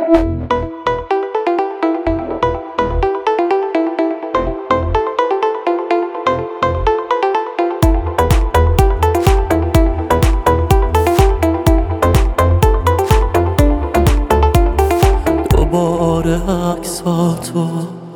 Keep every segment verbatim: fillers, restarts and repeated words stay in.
دوباره عکساتو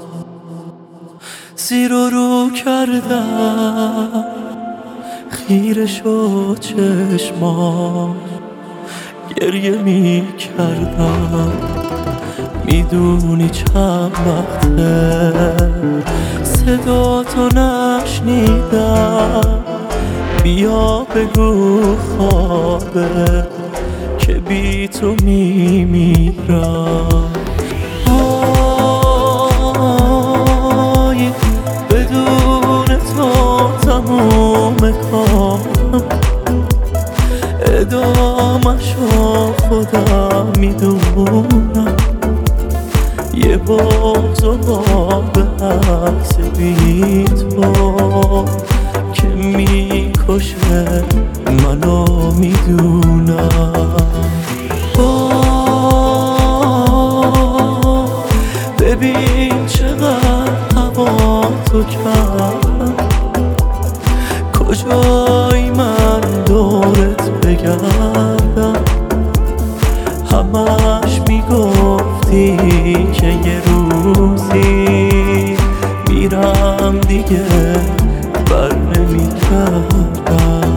زیر و رو کردم، خیره شد چشمام، گریه می کردم. میدونی چند وقته صدا تو نشنیدم، بیا بگو خوابه که بی تو میمیرم. وای بدون تو تموم کارم، ادامه‌شو خودم میدونم. یه بغض و باب عکس بی تو که میکشه منو میدونم. ببین چقدر هوا تو کردم، کجای من دورت بگردم. همش میگفتی که یه روزی میرم دیگه بر نمیگردم.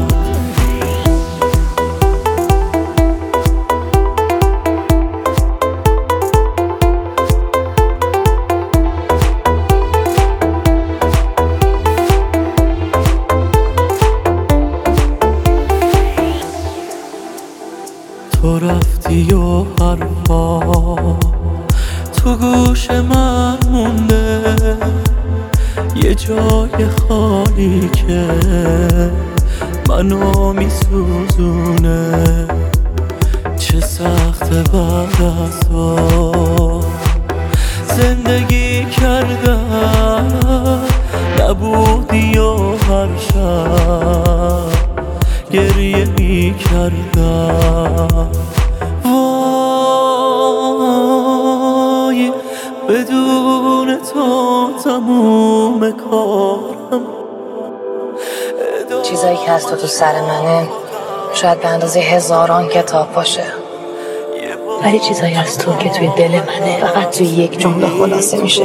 تو رفتی و حرفا تو گوش من مونده، یه جای خالی که منو میسوزونه. چه سخته بعد از تو زندگی کردن، نبودی و هر شب گریه می کردم. وای بدون تو تموم کارم. چیزایی که از تو تو سر منه شاید به اندازه هزاران کتاب باشه، ولی چیزایی از تو که توی دل منه فقط توی یک جمله خلاصه میشه.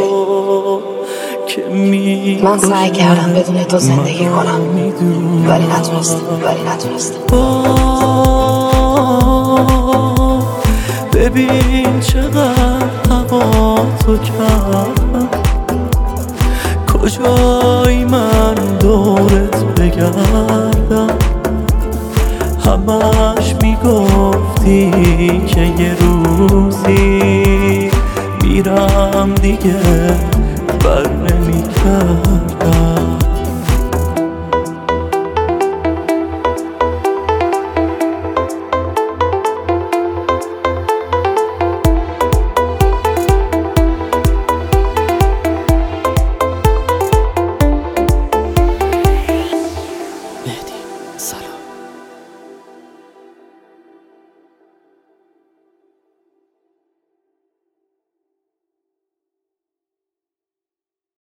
من سعی کردم بدون تو زندگی کنم، ولی نتونستم ولی نتونستم ببین چقدر هوا تو کردم، کجای من دورت بگردم. همش میگفتی که یه روزی میرم دیگه بر نمیگردم.